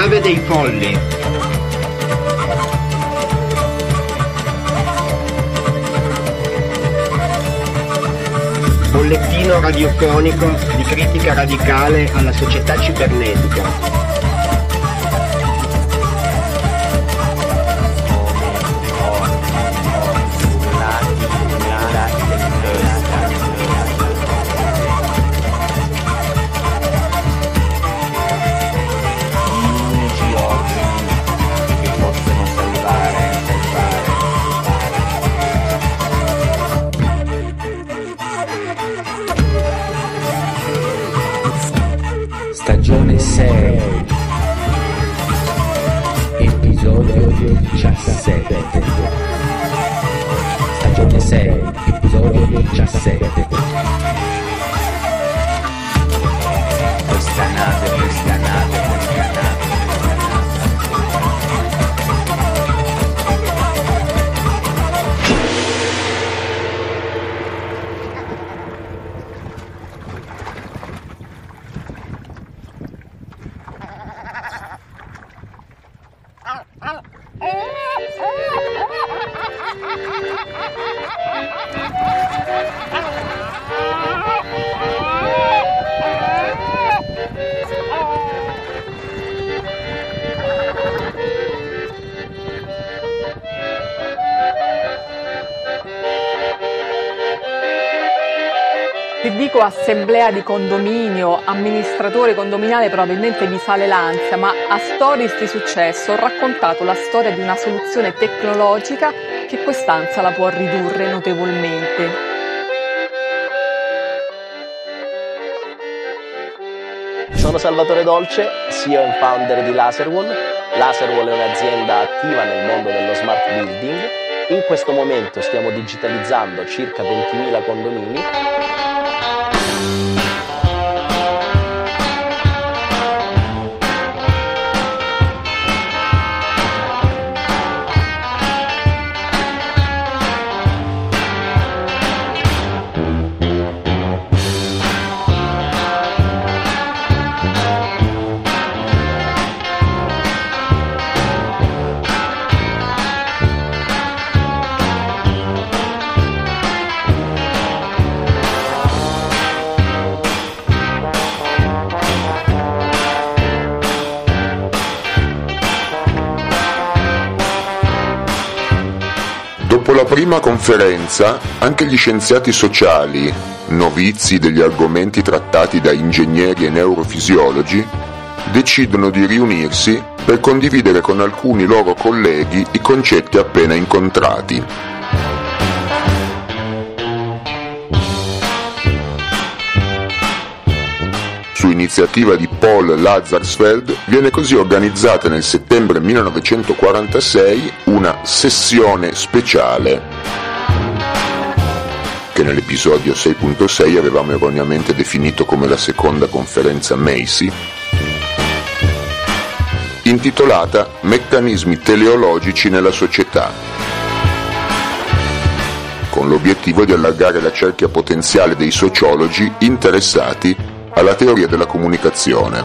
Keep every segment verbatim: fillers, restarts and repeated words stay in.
nave dei folli. Bollettino radiofonico di critica radicale alla società cibernetica. Stagione sei, episodio diciassette. Stagione sei, episodio diciassette. Questa nave, questa nave, questa nave. Se dico assemblea di condominio, amministratore condominiale, probabilmente vi sale l'ansia, ma a Stories di successo ho raccontato la storia di una soluzione tecnologica che quest'ansia la può ridurre notevolmente. Sono Salvatore Dolce, C E O e founder di Laserwall. Laserwall è un'azienda attiva nel mondo dello smart building. In questo momento stiamo digitalizzando circa ventimila condomini. Dopo la prima conferenza, anche gli scienziati sociali, novizi degli argomenti trattati da ingegneri e neurofisiologi, decidono di riunirsi per condividere con alcuni loro colleghi i concetti appena incontrati. Su iniziativa di Paul Lazarsfeld viene così organizzata nel settembre millenovecentoquarantasei una sessione speciale, che nell'episodio sei punto sei avevamo erroneamente definito come la seconda conferenza Macy, intitolata Meccanismi teleologici nella società, con l'obiettivo di allargare la cerchia potenziale dei sociologi interessati alla teoria della comunicazione.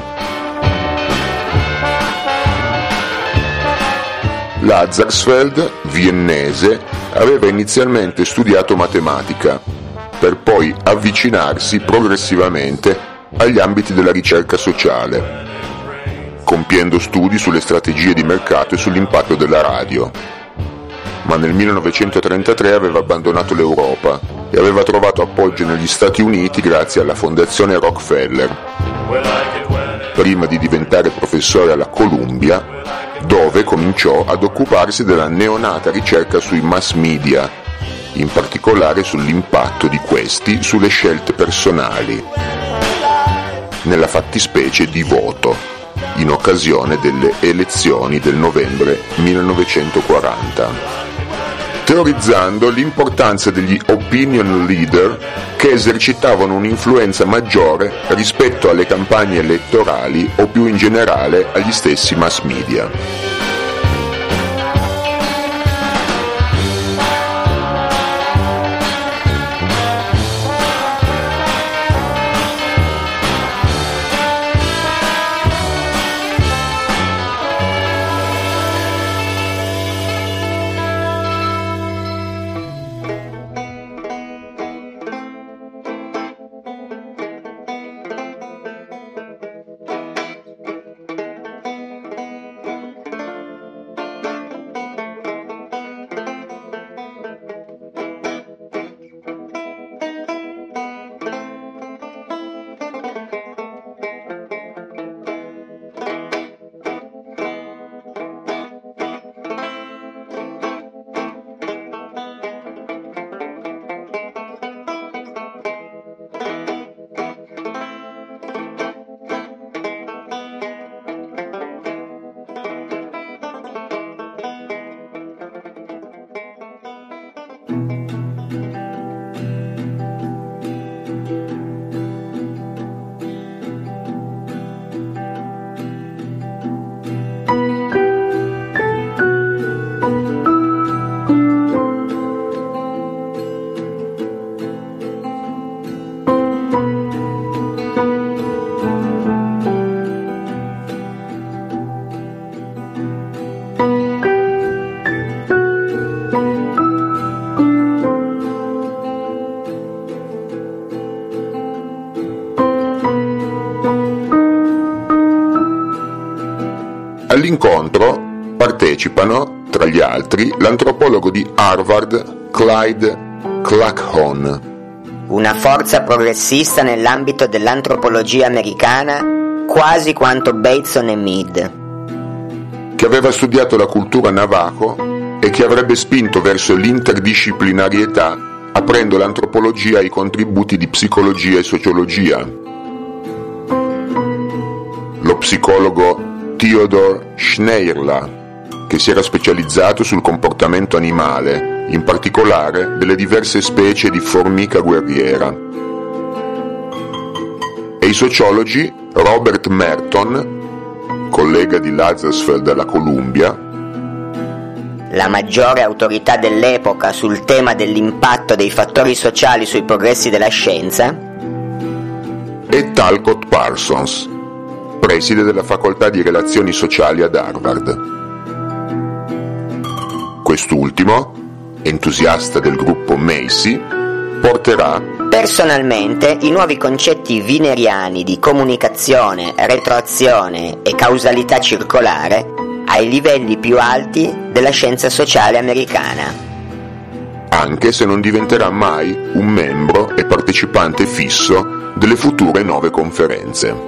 Lazarsfeld, viennese, aveva inizialmente studiato matematica, per poi avvicinarsi progressivamente agli ambiti della ricerca sociale, compiendo studi sulle strategie di mercato e sull'impatto della radio. Ma nel millenovecentotrentatré aveva abbandonato l'Europa e aveva trovato appoggio negli Stati Uniti grazie alla Fondazione Rockefeller, prima di diventare professore alla Columbia, dove cominciò ad occuparsi della neonata ricerca sui mass media, in particolare sull'impatto di questi sulle scelte personali, nella fattispecie di voto, in occasione delle elezioni del novembre millenovecentoquaranta. Teorizzando l'importanza degli opinion leader che esercitavano un'influenza maggiore rispetto alle campagne elettorali o più in generale agli stessi mass media. All'incontro partecipano, tra gli altri, l'antropologo di Harvard Clyde Cluckhorn. Una forza progressista nell'ambito dell'antropologia americana, quasi quanto Bateson e Mead. Che aveva studiato la cultura navajo e che avrebbe spinto verso l'interdisciplinarietà aprendo l'antropologia ai contributi di psicologia e sociologia. Lo psicologo Theodor Schneierla, che si era specializzato sul comportamento animale, in particolare delle diverse specie di formica guerriera. E i sociologi Robert Merton, collega di Lazarsfeld alla Columbia, la maggiore autorità dell'epoca sul tema dell'impatto dei fattori sociali sui progressi della scienza, e Talcott Parsons, preside della facoltà di relazioni sociali ad Harvard. Quest'ultimo, entusiasta del gruppo Macy, porterà personalmente i nuovi concetti wieneriani di comunicazione, retroazione e causalità circolare ai livelli più alti della scienza sociale americana. Anche se non diventerà mai un membro e partecipante fisso delle future nove conferenze.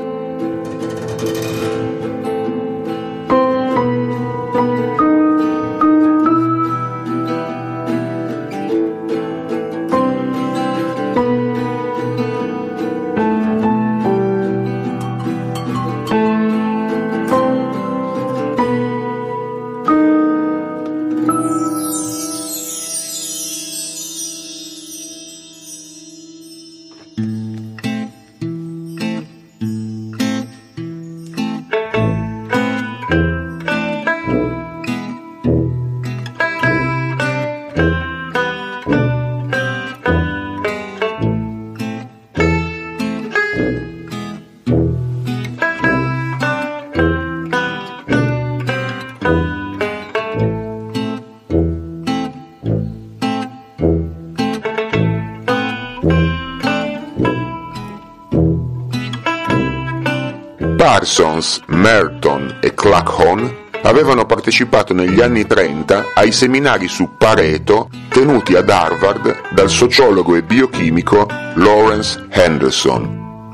Parsons, Merton e Cluckhorn avevano partecipato negli anni trenta ai seminari su Pareto tenuti ad Harvard dal sociologo e biochimico Lawrence Henderson.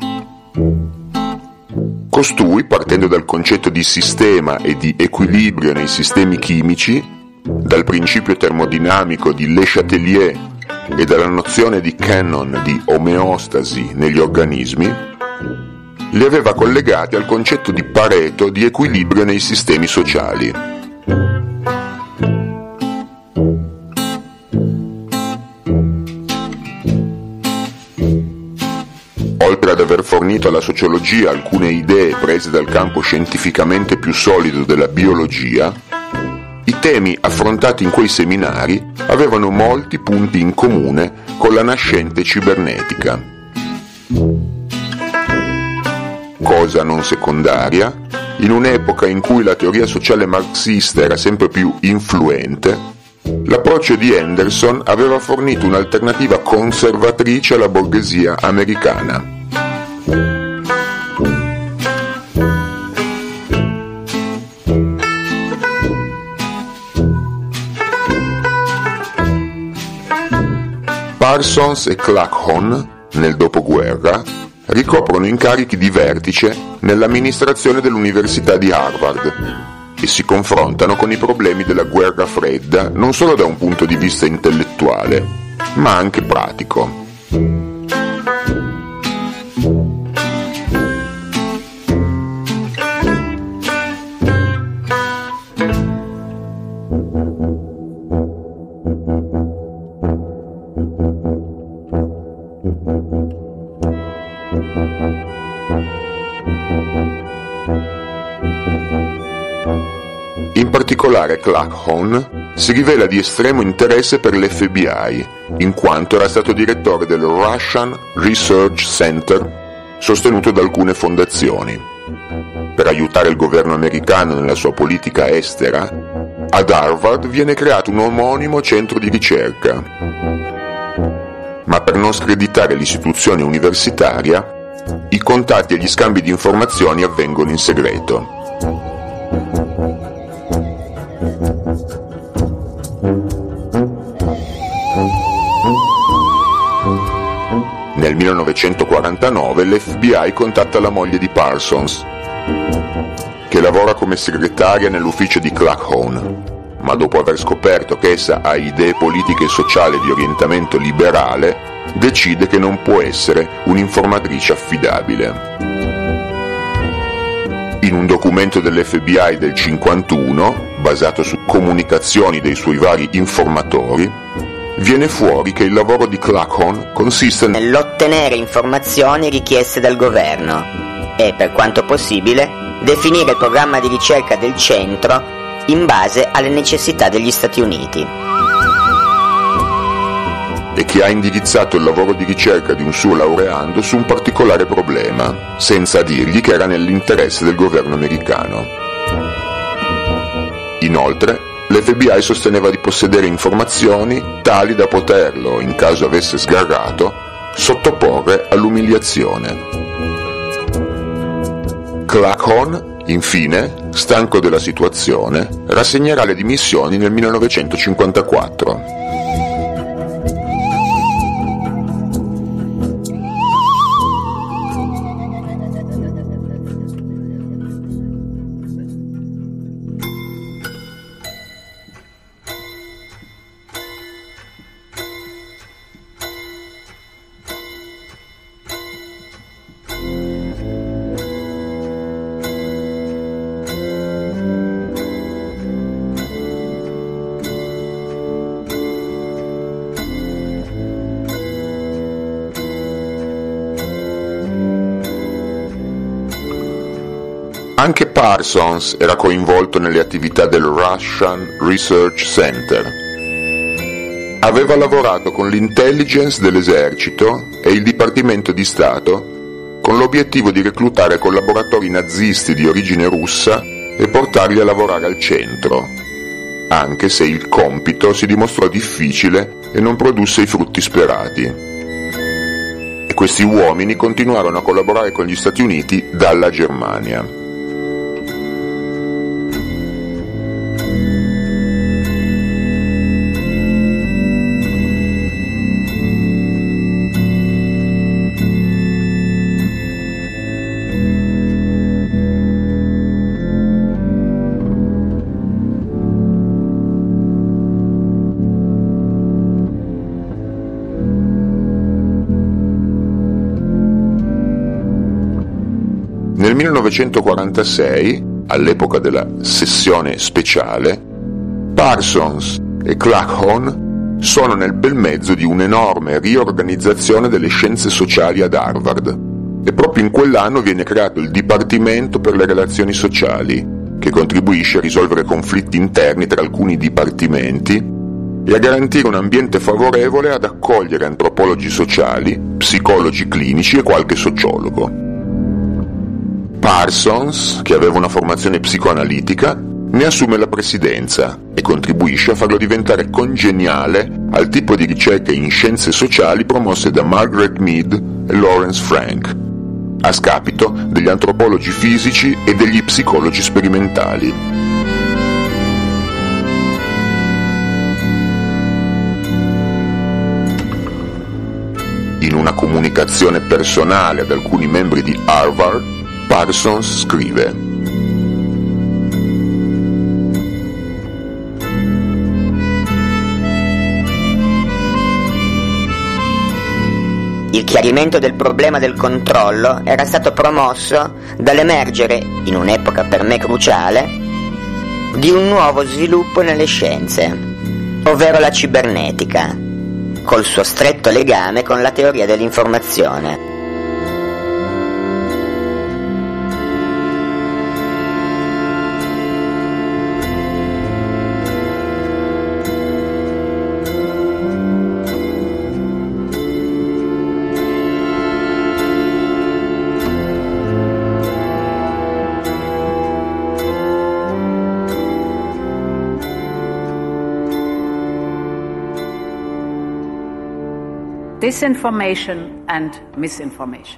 Costui, partendo dal concetto di sistema e di equilibrio nei sistemi chimici, dal principio termodinamico di Le Chatelier e dalla nozione di Cannon di omeostasi negli organismi, li aveva collegati al concetto di Pareto di equilibrio nei sistemi sociali. Oltre ad aver fornito alla sociologia alcune idee prese dal campo scientificamente più solido della biologia, i temi affrontati in quei seminari avevano molti punti in comune con la nascente cibernetica. Cosa non secondaria, in un'epoca in cui la teoria sociale marxista era sempre più influente, l'approccio di Henderson aveva fornito un'alternativa conservatrice alla borghesia americana. Parsons e Cluckhorn, nel dopoguerra, ricoprono incarichi di vertice nell'amministrazione dell'Università di Harvard e si confrontano con i problemi della guerra fredda non solo da un punto di vista intellettuale, ma anche pratico. particolare Claghorn si rivela di estremo interesse per l'F B I, in quanto era stato direttore del Russian Research Center, sostenuto da alcune fondazioni. Per aiutare il governo americano nella sua politica estera, ad Harvard viene creato un omonimo centro di ricerca. Ma per non screditare l'istituzione universitaria, i contatti e gli scambi di informazioni avvengono in segreto. Nel millenovecentoquarantanove l'F B I contatta la moglie di Parsons, che lavora come segretaria nell'ufficio di Claghorn, ma dopo aver scoperto che essa ha idee politiche e sociali di orientamento liberale, decide che non può essere un'informatrice affidabile. In un documento dell'F B I del cinquantuno, basato su comunicazioni dei suoi vari informatori, viene fuori che il lavoro di Claghorn consiste nell'ottenere informazioni richieste dal governo e, per quanto possibile, definire il programma di ricerca del centro in base alle necessità degli Stati Uniti. E che ha indirizzato il lavoro di ricerca di un suo laureando su un particolare problema, senza dirgli che era nell'interesse del governo americano. Inoltre, l'F B I sosteneva di possedere informazioni tali da poterlo, in caso avesse sgarrato, sottoporre all'umiliazione. Claghorn, infine, stanco della situazione, rassegnerà le dimissioni nel millenovecentocinquantaquattro. Anche Parsons era coinvolto nelle attività del Russian Research Center. Aveva lavorato con l'intelligence dell'esercito e il Dipartimento di Stato con l'obiettivo di reclutare collaboratori nazisti di origine russa e portarli a lavorare al centro, anche se il compito si dimostrò difficile e non produsse i frutti sperati. E questi uomini continuarono a collaborare con gli Stati Uniti dalla Germania. Nel millenovecentoquarantasei, all'epoca della sessione speciale, Parsons e Claghorn sono nel bel mezzo di un'enorme riorganizzazione delle scienze sociali ad Harvard e proprio in quell'anno viene creato il Dipartimento per le relazioni sociali, che contribuisce a risolvere conflitti interni tra alcuni dipartimenti e a garantire un ambiente favorevole ad accogliere antropologi sociali, psicologi clinici e qualche sociologo. Parsons, che aveva una formazione psicoanalitica, ne assume la presidenza e contribuisce a farlo diventare congeniale al tipo di ricerche in scienze sociali promosse da Margaret Mead e Lawrence Frank, a scapito degli antropologi fisici e degli psicologi sperimentali. In una comunicazione personale ad alcuni membri di Harvard, Parsons scrive: il chiarimento del problema del controllo era stato promosso dall'emergere, in un'epoca per me cruciale, di un nuovo sviluppo nelle scienze, ovvero la cibernetica, col suo stretto legame con la teoria dell'informazione. disinformation and misinformation.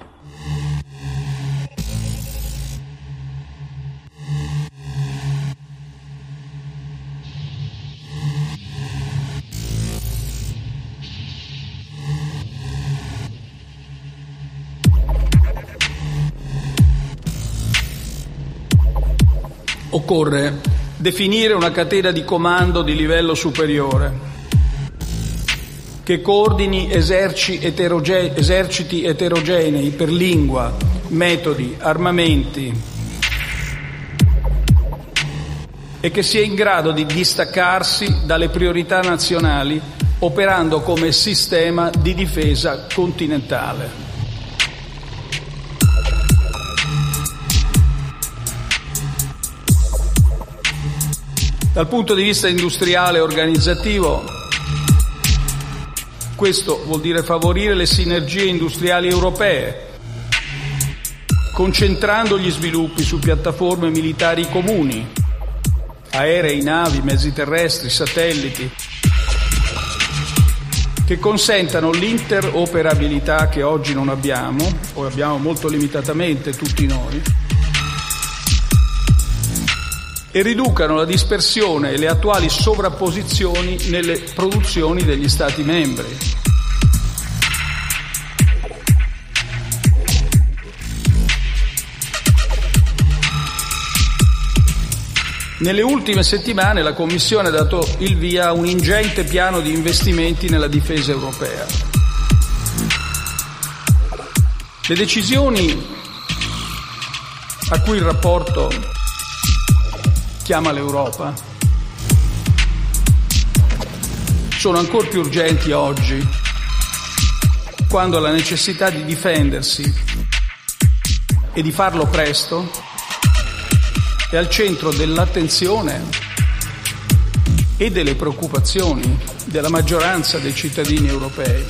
Occorre definire una catena di comando di livello superiore che coordini eserci eteroge- eserciti eterogenei per lingua, metodi, armamenti e che sia in grado di distaccarsi dalle priorità nazionali operando come sistema di difesa continentale. Dal punto di vista industriale e organizzativo, questo vuol dire favorire le sinergie industriali europee, concentrando gli sviluppi su piattaforme militari comuni, aerei, navi, mezzi terrestri, satelliti, che consentano l'interoperabilità che oggi non abbiamo, o abbiamo molto limitatamente tutti noi, e riducano la dispersione e le attuali sovrapposizioni nelle produzioni degli Stati membri. Nelle ultime settimane la Commissione ha dato il via a un ingente piano di investimenti nella difesa europea. Le decisioni a cui il rapporto chiama l'Europa sono ancora più urgenti oggi, quando la necessità di difendersi e di farlo presto è al centro dell'attenzione e delle preoccupazioni della maggioranza dei cittadini europei.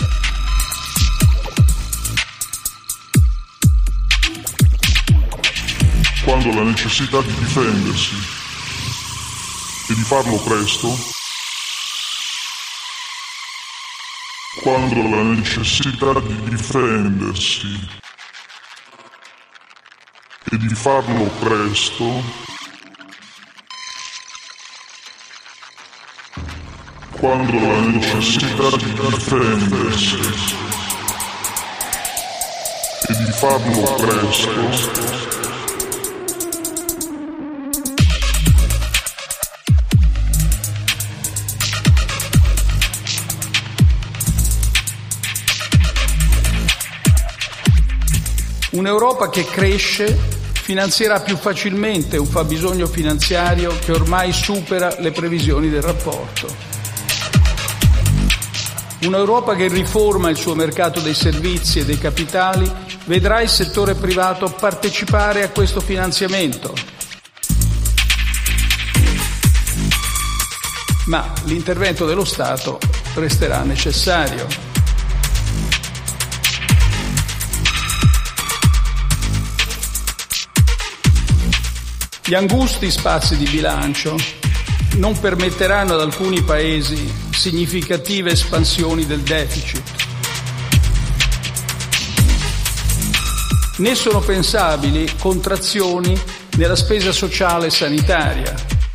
Quando la necessità di difendersi e di farlo presto, quando la necessità di difendersi e di farlo presto, quando la necessità di difendersi e di farlo presto, un'Europa che cresce finanzierà più facilmente un fabbisogno finanziario che ormai supera le previsioni del rapporto. Un'Europa che riforma il suo mercato dei servizi e dei capitali vedrà il settore privato partecipare a questo finanziamento. Ma l'intervento dello Stato resterà necessario. Gli angusti spazi di bilancio non permetteranno ad alcuni paesi significative espansioni del deficit, né sono pensabili contrazioni nella spesa sociale e sanitaria.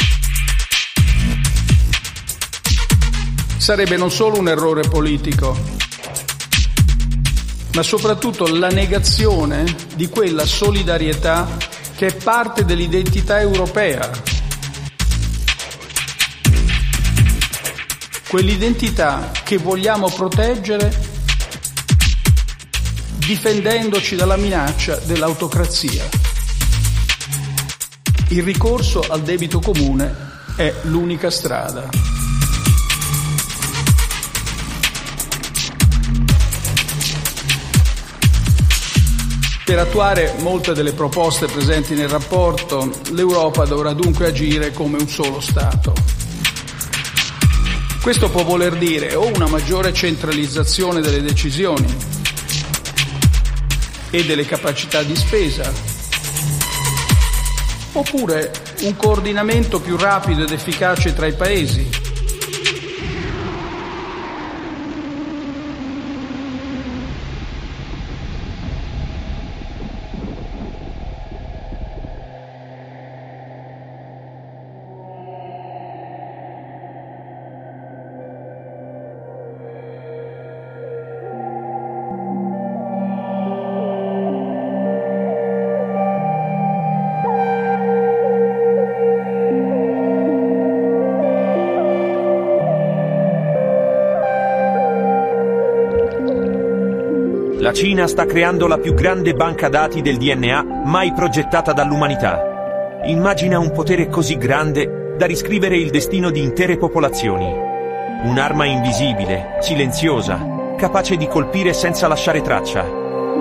Sarebbe non solo un errore politico, ma soprattutto la negazione di quella solidarietà che è parte dell'identità europea. Quell'identità che vogliamo proteggere difendendoci dalla minaccia dell'autocrazia. Il ricorso al debito comune è l'unica strada. Per attuare molte delle proposte presenti nel rapporto, l'Europa dovrà dunque agire come un solo Stato. Questo può voler dire o una maggiore centralizzazione delle decisioni e delle capacità di spesa, oppure un coordinamento più rapido ed efficace tra i Paesi. La Cina sta creando la più grande banca dati del D N A mai progettata dall'umanità. Immagina un potere così grande da riscrivere il destino di intere popolazioni. Un'arma invisibile, silenziosa, capace di colpire senza lasciare traccia.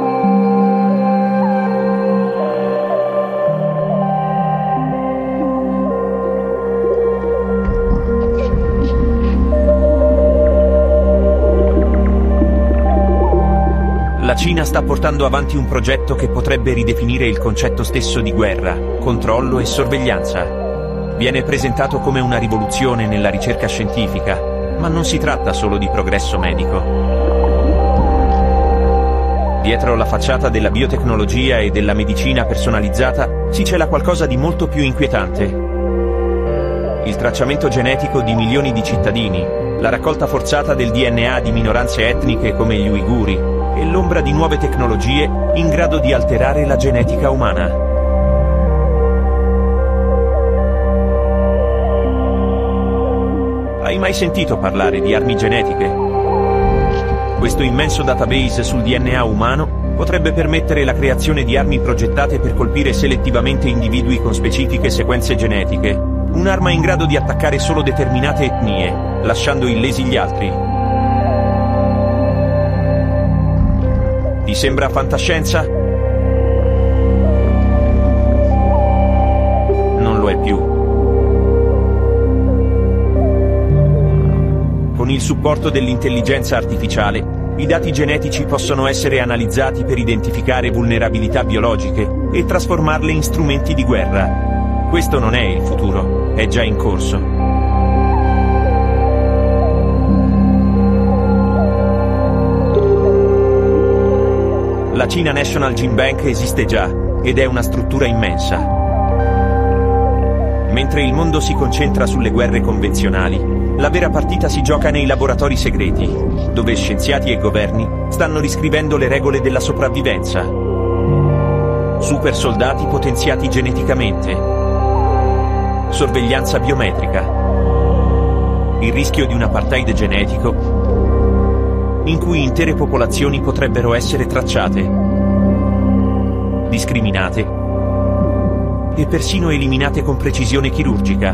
La Cina sta portando avanti un progetto che potrebbe ridefinire il concetto stesso di guerra, controllo e sorveglianza. Viene presentato come una rivoluzione nella ricerca scientifica, ma non si tratta solo di progresso medico. Dietro la facciata della biotecnologia e della medicina personalizzata si cela qualcosa di molto più inquietante. Il tracciamento genetico di milioni di cittadini, la raccolta forzata del D N A di minoranze etniche come gli uiguri, e l'ombra di nuove tecnologie in grado di alterare la genetica umana. Hai mai sentito parlare di armi genetiche? Questo immenso database sul D N A umano potrebbe permettere la creazione di armi progettate per colpire selettivamente individui con specifiche sequenze genetiche, un'arma in grado di attaccare solo determinate etnie, lasciando illesi gli altri. Ti sembra fantascienza? Non lo è più. Con il supporto dell'intelligenza artificiale, i dati genetici possono essere analizzati per identificare vulnerabilità biologiche e trasformarle in strumenti di guerra. Questo non è il futuro, è già in corso. La China National Gene Bank esiste già ed è una struttura immensa. Mentre il mondo si concentra sulle guerre convenzionali, la vera partita si gioca nei laboratori segreti, dove scienziati e governi stanno riscrivendo le regole della sopravvivenza. Super soldati potenziati geneticamente, sorveglianza biometrica, il rischio di un apartheid genetico in cui intere popolazioni potrebbero essere tracciate, discriminate e persino eliminate con precisione chirurgica.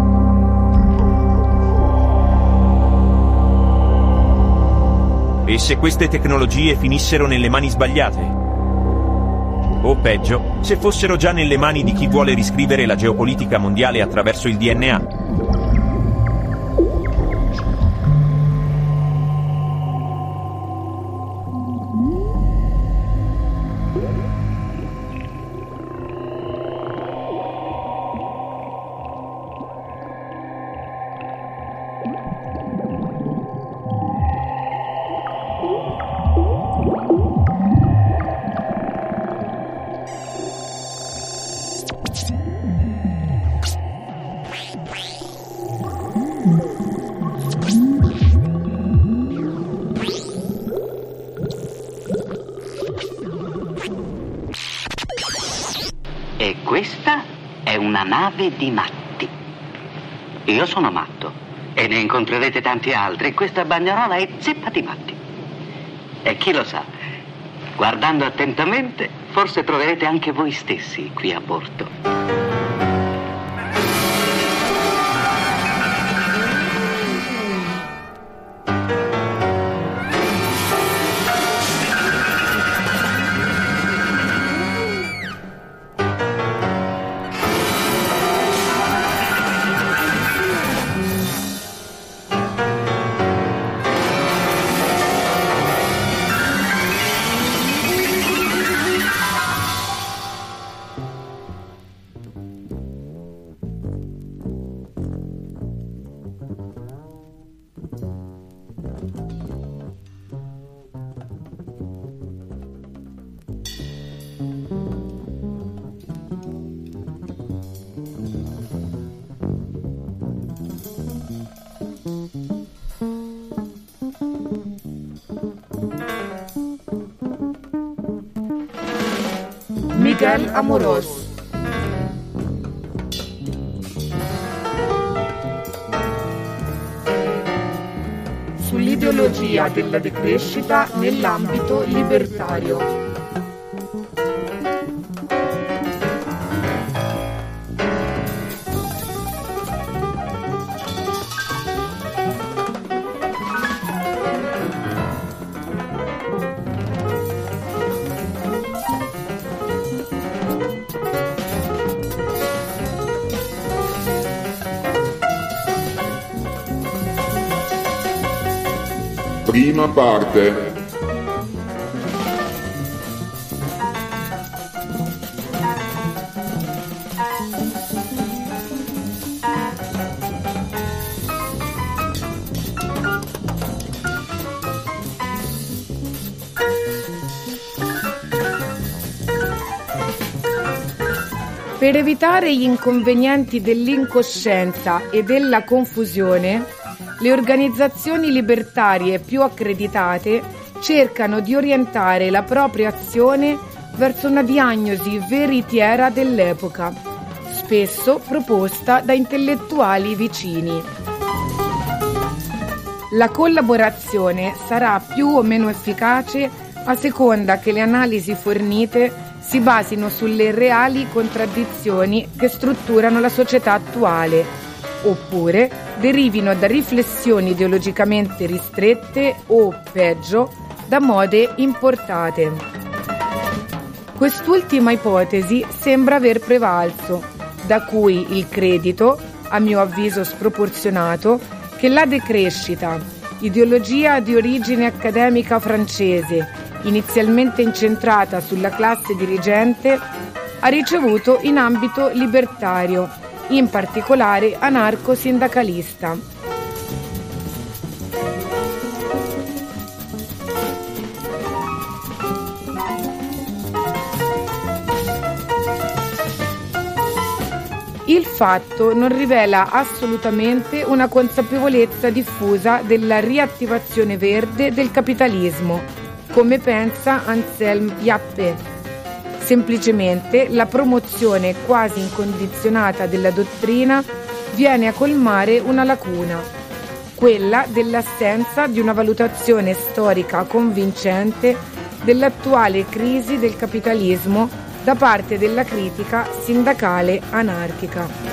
E se queste tecnologie finissero nelle mani sbagliate? O peggio, se fossero già nelle mani di chi vuole riscrivere la geopolitica mondiale attraverso il D N A? E questa è una nave di matti. Io sono matto e ne incontrerete tanti altri. Questa bagnarola è zeppa di matti. E chi lo sa, guardando attentamente, forse troverete anche voi stessi qui a bordo. Miguel Amorós. Sull'ideologia ideologia della decrescita nell'ambito libertario. Prima parte. Per evitare gli inconvenienti dell'incoscienza e della confusione, le organizzazioni libertarie più accreditate cercano di orientare la propria azione verso una diagnosi veritiera dell'epoca, spesso proposta da intellettuali vicini. La collaborazione sarà più o meno efficace a seconda che le analisi fornite si basino sulle reali contraddizioni che strutturano la società attuale, oppure derivino da riflessioni ideologicamente ristrette o, peggio, da mode importate. Quest'ultima ipotesi sembra aver prevalso, da cui il credito, a mio avviso sproporzionato, che la decrescita, ideologia di origine accademica francese, inizialmente incentrata sulla classe dirigente, ha ricevuto in ambito libertario, in particolare anarco-sindacalista. Il fatto non rivela assolutamente una consapevolezza diffusa della riattivazione verde del capitalismo, come pensa Anselm Jappe. Semplicemente la promozione quasi incondizionata della dottrina viene a colmare una lacuna, quella dell'assenza di una valutazione storica convincente dell'attuale crisi del capitalismo da parte della critica sindacale anarchica.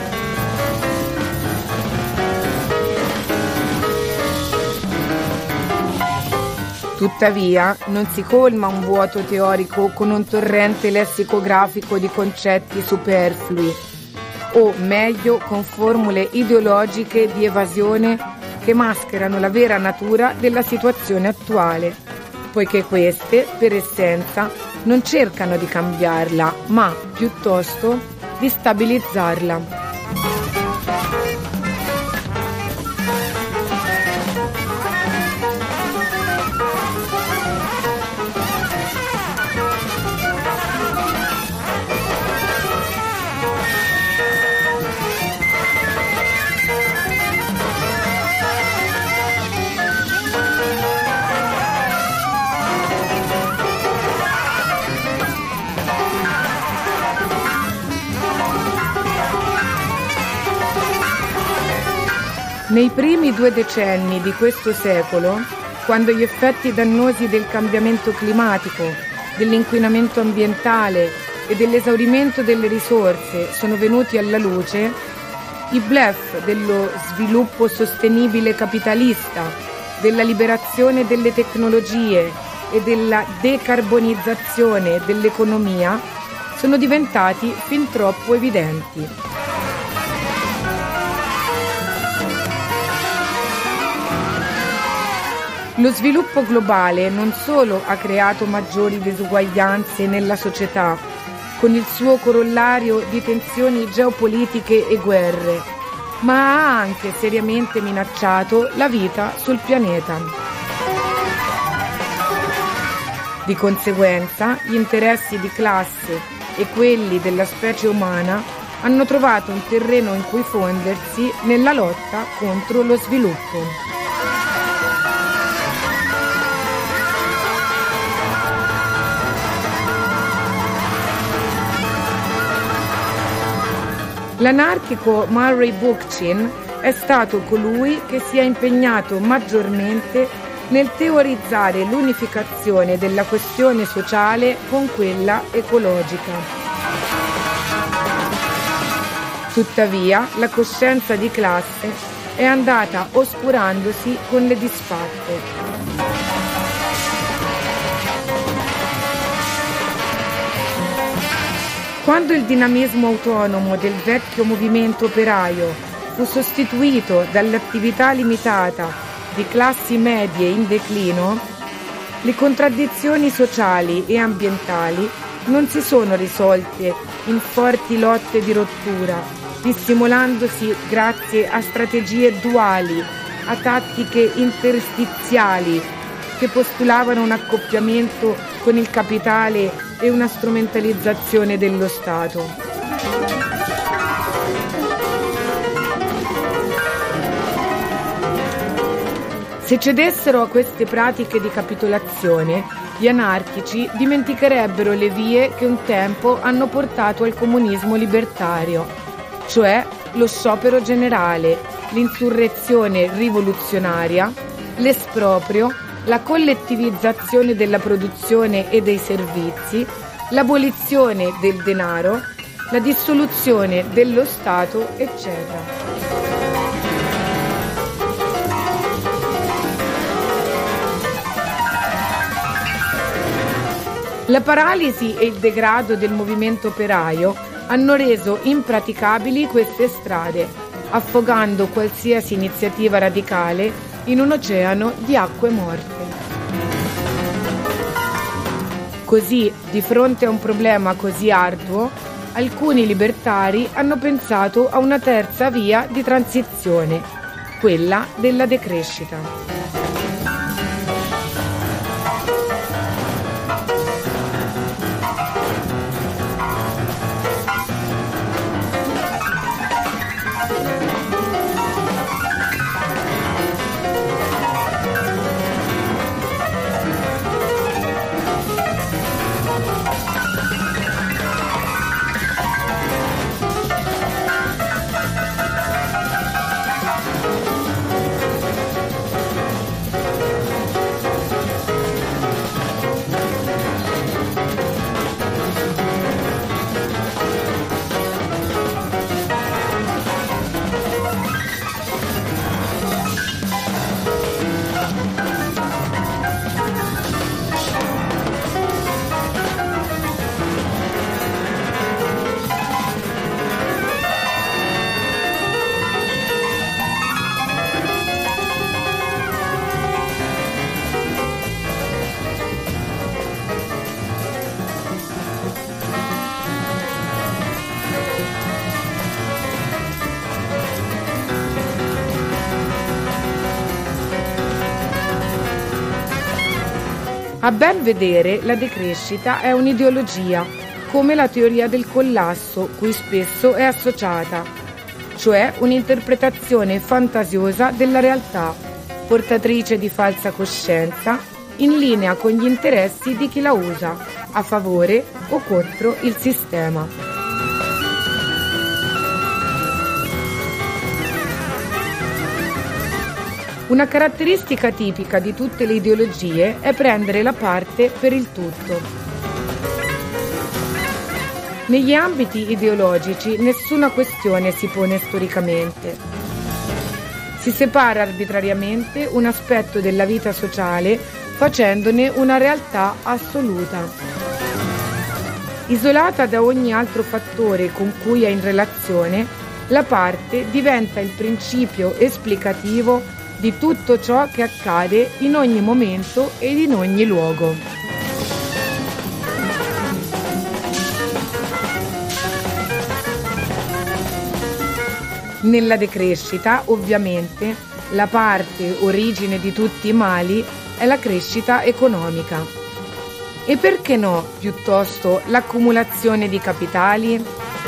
Tuttavia, non si colma un vuoto teorico con un torrente lessicografico di concetti superflui, o meglio con formule ideologiche di evasione che mascherano la vera natura della situazione attuale, poiché queste, per essenza, non cercano di cambiarla, ma piuttosto di stabilizzarla. Nei primi due decenni di questo secolo, quando gli effetti dannosi del cambiamento climatico, dell'inquinamento ambientale e dell'esaurimento delle risorse sono venuti alla luce, i bluff dello sviluppo sostenibile capitalista, della liberazione delle tecnologie e della decarbonizzazione dell'economia sono diventati fin troppo evidenti. Lo sviluppo globale non solo ha creato maggiori disuguaglianze nella società, con il suo corollario di tensioni geopolitiche e guerre, ma ha anche seriamente minacciato la vita sul pianeta. Di conseguenza, gli interessi di classe e quelli della specie umana hanno trovato un terreno in cui fondersi nella lotta contro lo sviluppo. L'anarchico Murray Bookchin è stato colui che si è impegnato maggiormente nel teorizzare l'unificazione della questione sociale con quella ecologica. Tuttavia, la coscienza di classe è andata oscurandosi con le disfatte. Quando il dinamismo autonomo del vecchio movimento operaio fu sostituito dall'attività limitata di classi medie in declino, le contraddizioni sociali e ambientali non si sono risolte in forti lotte di rottura, dissimulandosi grazie a strategie duali, a tattiche interstiziali che postulavano un accoppiamento con il capitale e una strumentalizzazione dello Stato. Se cedessero a queste pratiche di capitolazione, gli anarchici dimenticherebbero le vie che un tempo hanno portato al comunismo libertario, cioè lo sciopero generale, l'insurrezione rivoluzionaria, l'esproprio, la collettivizzazione della produzione e dei servizi, l'abolizione del denaro, la dissoluzione dello Stato, eccetera. La paralisi e il degrado del movimento operaio hanno reso impraticabili queste strade, affogando qualsiasi iniziativa radicale in un oceano di acque morte. Così, di fronte a un problema così arduo, alcuni libertari hanno pensato a una terza via di transizione, quella della decrescita. A ben vedere, la decrescita è un'ideologia, come la teoria del collasso, cui spesso è associata, cioè un'interpretazione fantasiosa della realtà, portatrice di falsa coscienza, in linea con gli interessi di chi la usa, a favore o contro il sistema. Una caratteristica tipica di tutte le ideologie è prendere la parte per il tutto. Negli ambiti ideologici nessuna questione si pone storicamente. Si separa arbitrariamente un aspetto della vita sociale facendone una realtà assoluta. Isolata da ogni altro fattore con cui è in relazione, la parte diventa il principio esplicativo di tutto ciò che accade in ogni momento ed in ogni luogo. Nella decrescita, ovviamente, la parte origine di tutti i mali è la crescita economica. E perché no, piuttosto, l'accumulazione di capitali?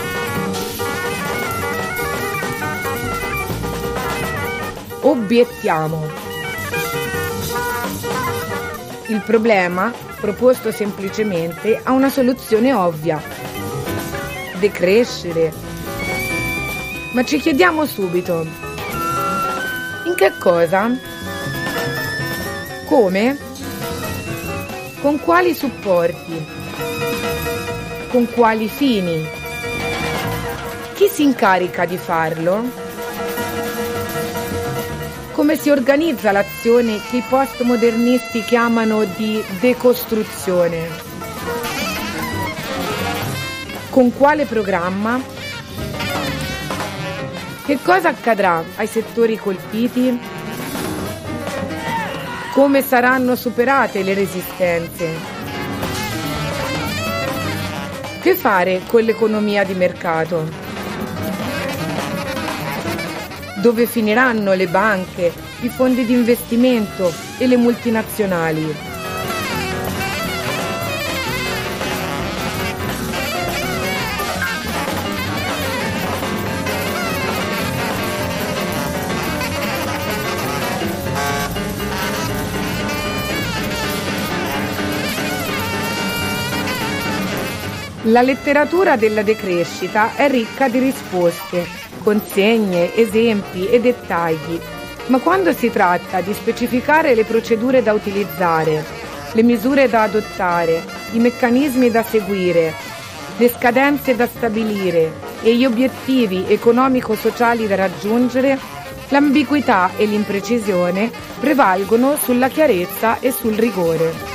Obiettiamo. Il problema, proposto semplicemente, ha una soluzione ovvia: decrescere. Ma ci chiediamo subito: in che cosa? Come? Con quali supporti? Con quali fini? Chi si incarica di farlo? Come si organizza l'azione che i postmodernisti chiamano di decostruzione? Con quale programma? Che cosa accadrà ai settori colpiti? Come saranno superate le resistenze? Che fare con l'economia di mercato? Dove finiranno le banche, i fondi di investimento e le multinazionali? La letteratura della decrescita è ricca di risposte, consegne, esempi e dettagli, ma quando si tratta di specificare le procedure da utilizzare, le misure da adottare, i meccanismi da seguire, le scadenze da stabilire e gli obiettivi economico-sociali da raggiungere, l'ambiguità e l'imprecisione prevalgono sulla chiarezza e sul rigore.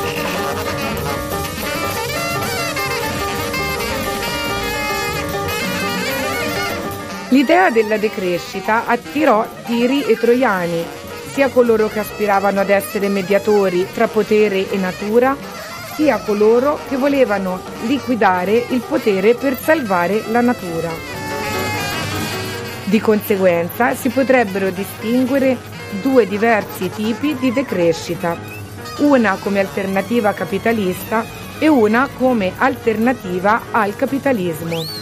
L'idea della decrescita attirò tiri e troiani, sia coloro che aspiravano ad essere mediatori tra potere e natura, sia coloro che volevano liquidare il potere per salvare la natura. Di conseguenza si potrebbero distinguere due diversi tipi di decrescita, una come alternativa capitalista e una come alternativa al capitalismo.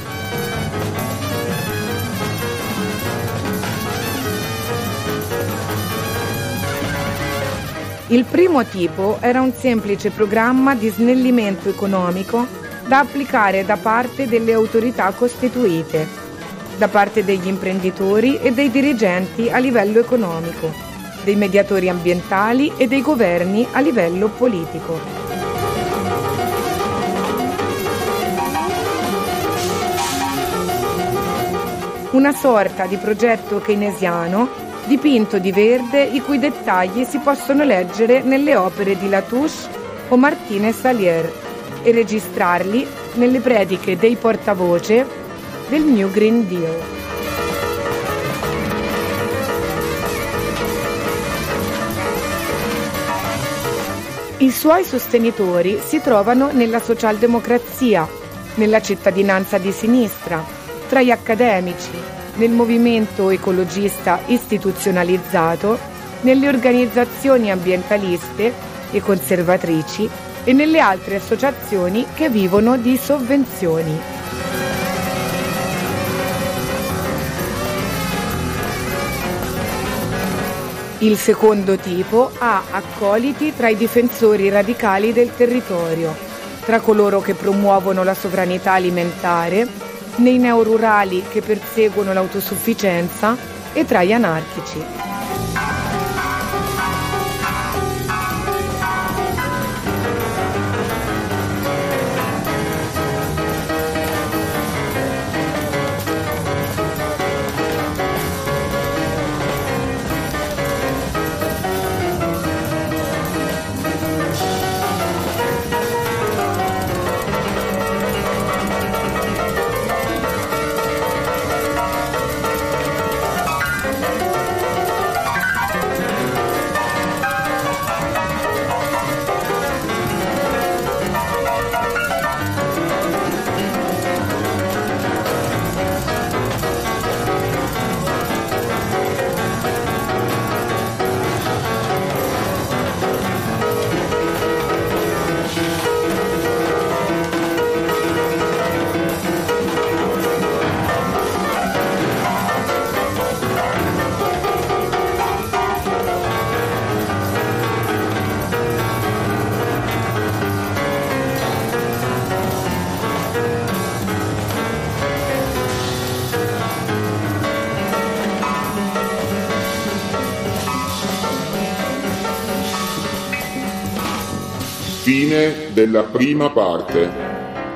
Il primo tipo era un semplice programma di snellimento economico da applicare da parte delle autorità costituite, da parte degli imprenditori e dei dirigenti a livello economico, dei mediatori ambientali e dei governi a livello politico. Una sorta di progetto keynesiano dipinto di verde, i cui dettagli si possono leggere nelle opere di Latouche o Martínez Alier e registrarli nelle prediche dei portavoce del New Green Deal. I suoi sostenitori si trovano nella socialdemocrazia, nella cittadinanza di sinistra, tra gli accademici, nel movimento ecologista istituzionalizzato, nelle organizzazioni ambientaliste e conservatrici e nelle altre associazioni che vivono di sovvenzioni. Il secondo tipo ha accoliti tra i difensori radicali del territorio, tra coloro che promuovono la sovranità alimentare, nei neorurali che perseguono l'autosufficienza e tra gli anarchici. Fine della prima parte.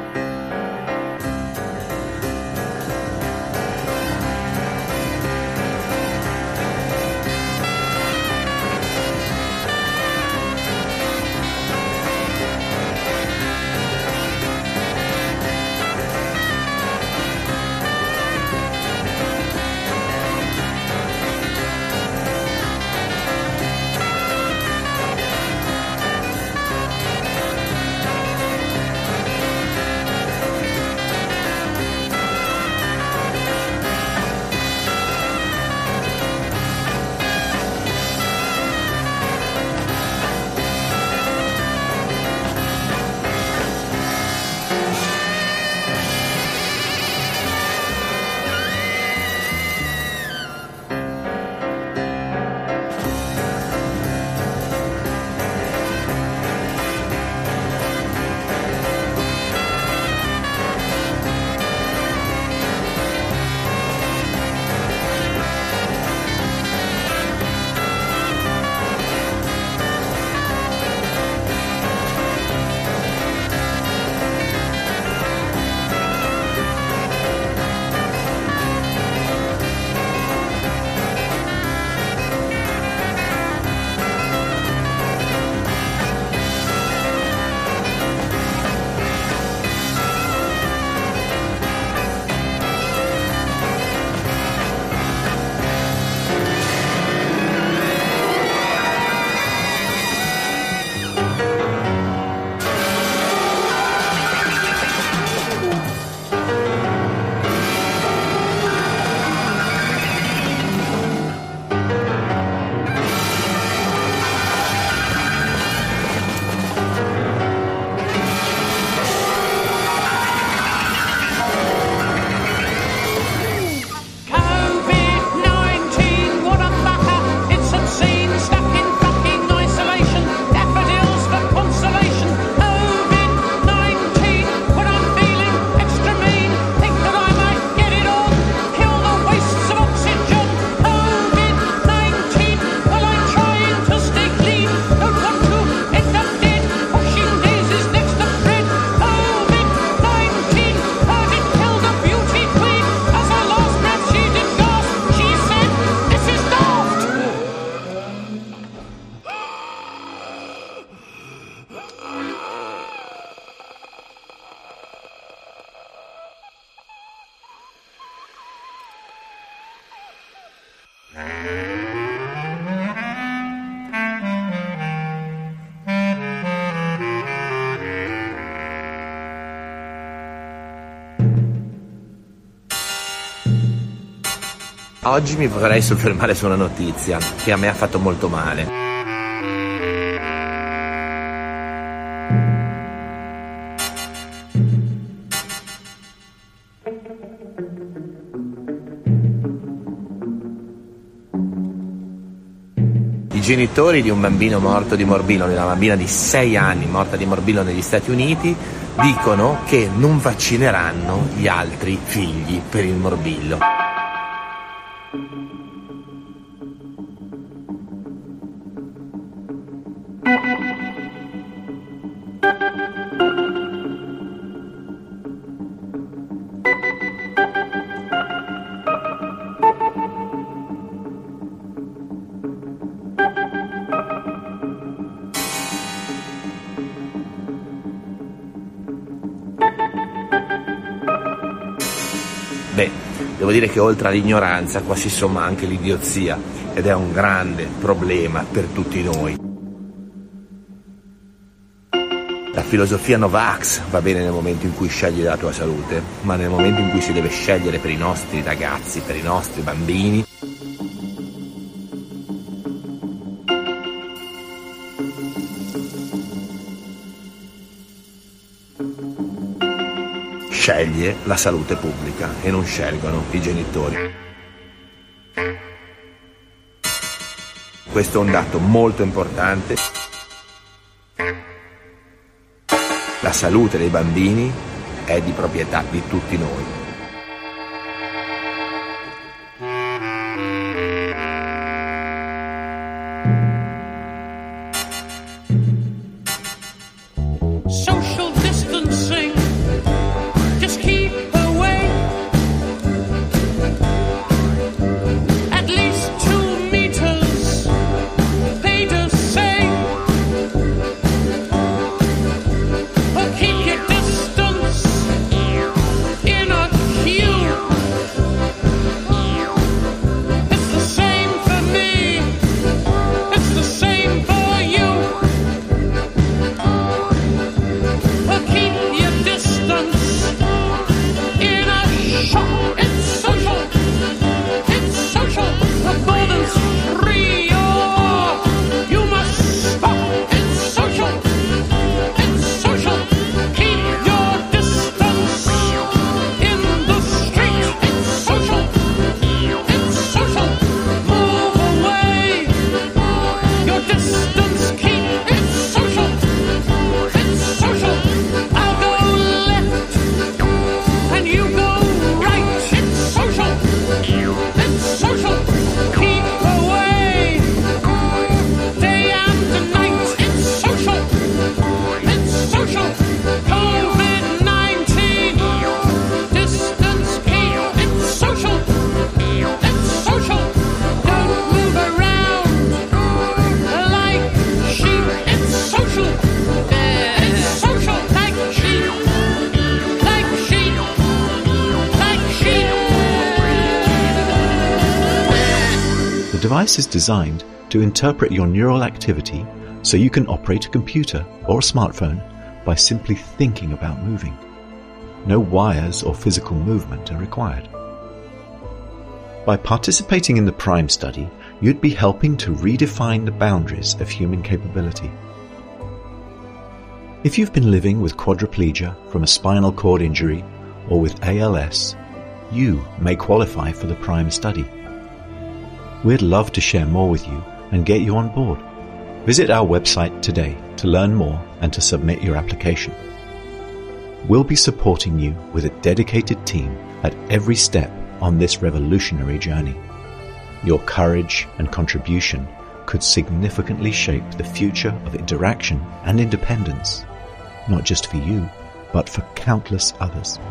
Oggi mi vorrei soffermare su una notizia che a me ha fatto molto male. I genitori di un bambino morto di morbillo, di una bambina di sei anni morta di morbillo negli Stati Uniti, dicono che non vaccineranno gli altri figli per il morbillo. Beh, devo dire che oltre all'ignoranza qua si somma anche l'idiozia ed è un grande problema per tutti noi. La filosofia Novax va bene nel momento in cui scegli la tua salute, ma nel momento in cui si deve scegliere per i nostri ragazzi, per i nostri bambini, sceglie la salute pubblica e non scelgono i genitori. Questo è un dato molto importante. La salute dei bambini è di proprietà di tutti noi. social distancing. Just keep away. At least two meters, they do say. Or keep your distance in a queue. It's the same for me. It's the same for you. Or keep your distance in a shop. It's social. It's social. The border's free. Or you must stop. It's social. It's social. Keep your distance in the street. It's social. It's social. Move away. Your distance keep. It's social. It's social. I'll go left and you go right. It's social. It's social. Keep away. Day and night. It's social. It's social. COVID nineteen. Distance keep. It's social. It's social. Don't move around like sheep. It's social. It's social. Like sheep. Like sheep. Like sheep. The device is designed to interpret your neural activity so you can operate a computer or a smartphone by simply thinking about moving. No wires or physical movement are required. By participating in the PRIME study, you'd be helping to redefine the boundaries of human capability. If you've been living with quadriplegia from a spinal cord injury or with A L S, you may qualify for the PRIME study. We'd love to share more with you and get you on board. Visit our website today to learn more and to submit your application. We'll be supporting you with a dedicated team at every step on this revolutionary journey. Your courage and contribution could significantly shape the future of interaction and independence, not just for you, but for countless others.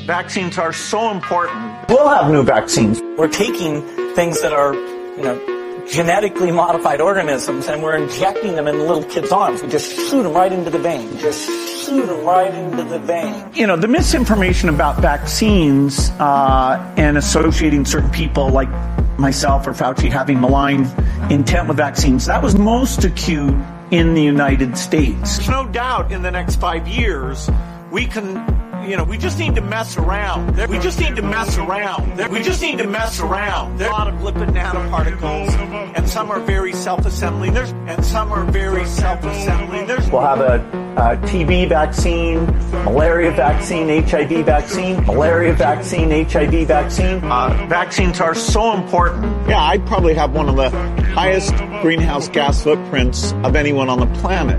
Vaccines are so important. We'll have new vaccines. We're taking things that are, you know, genetically modified organisms, and we're injecting them in little kids' arms. We just shoot them right into the vein. Just shoot them right into the vein. You know, the misinformation about vaccines uh, and associating certain people like myself or Fauci having malign intent with vaccines, that was most acute in the United States. There's no doubt in the next five years we can, you know, we just need to mess around. We just need to mess around. We just need to mess around. There are a lot of lipid nanoparticles, and some are very self-assembling. There's and some are very self-assembling. There's we'll have a, a T B vaccine, malaria vaccine, H I V vaccine, malaria vaccine, H I V vaccine. Uh, vaccines are so important. Yeah, I'd probably have one of the highest greenhouse gas footprints of anyone on the planet.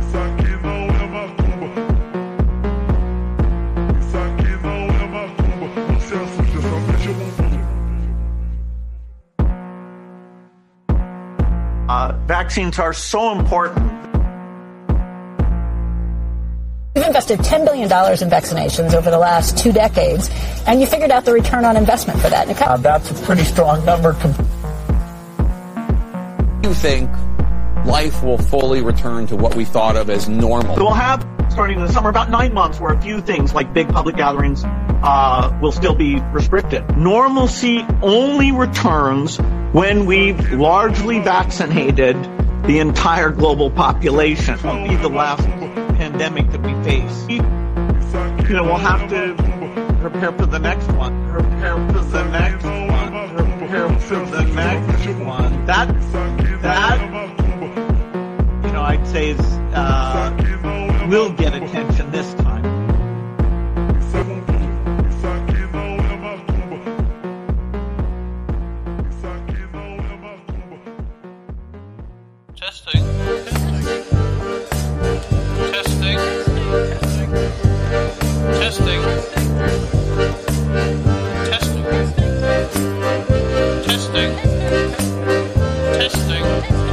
Uh, vaccines are so important. You've invested ten billion dollars in vaccinations over the last two decades, and you figured out the return on investment for that. Uh, that's a pretty strong number. Do you think life will fully return to what we thought of as normal? We'll have, starting in the summer, about nine months where a few things like big public gatherings uh, will still be restricted. Normalcy only returns when we've largely vaccinated the entire global population. It won't be the last pandemic that we face. You know, we'll have to prepare for the next one. Prepare for the next one. Prepare for the next one. That, that, you know, I'd say is, uh, will get attention this time. Testing. Testing. Testing. Testing. Testing. Testing.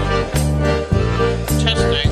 Testing.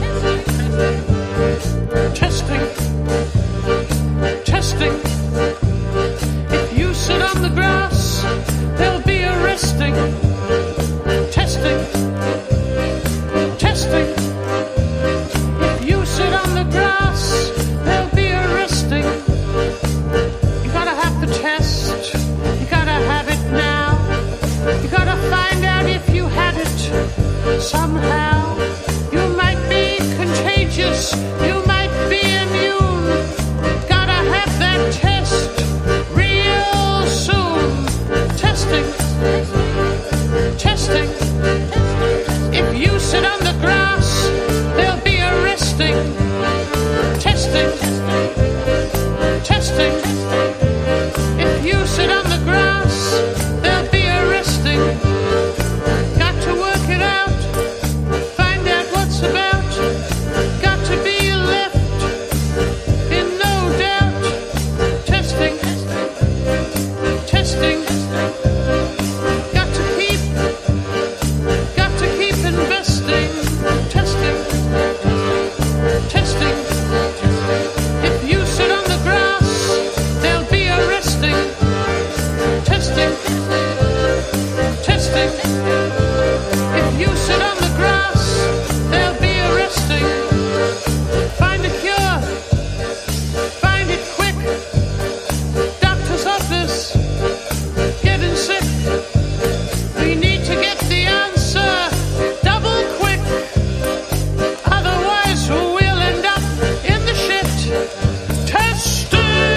Testing. Testing. If you sit on the grass, they'll be arresting. Testing. Testing. If you sit on the grass, they'll be arresting. You gotta have the test. You gotta have it now. You gotta find out if you had it somehow. You might be contagious. You might be immune. Gotta have that test real soon. Testing. Testing. If you sit on the grass, they'll be arresting. Testing. Testing. If you sit on the grass, they'll be arresting. Got to work it out. Find out what's about. Got to be left in no doubt. Testing. Testing. Got to keep. Got to keep investing. Testing. Testing. If you sit on the grass, they'll be arresting. Testing. Testing. If you sit on the grass, they'll be arresting. Find a cure. Find it quick. Doctor's office. Getting sick. We need to get the answer double quick. Otherwise we'll end up in the shit. Testing.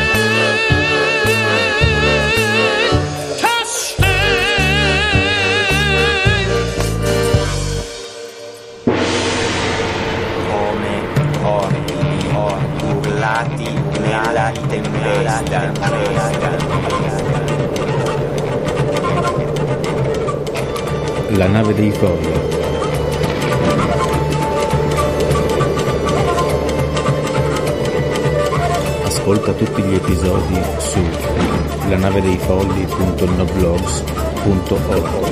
Testing. Come corpi urlati nella tempesta. La nave dei folli. Ascolta tutti gli episodi su lanavedeifolli punto noblogs punto org.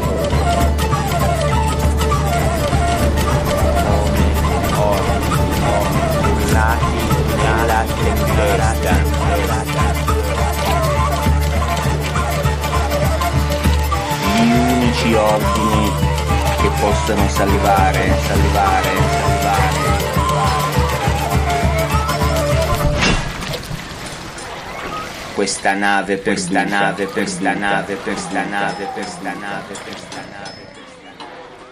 Urlati nella tempesta. possono salvare, salvare, salvare. Questa nave per questa nave per la nave per la nave per la nave per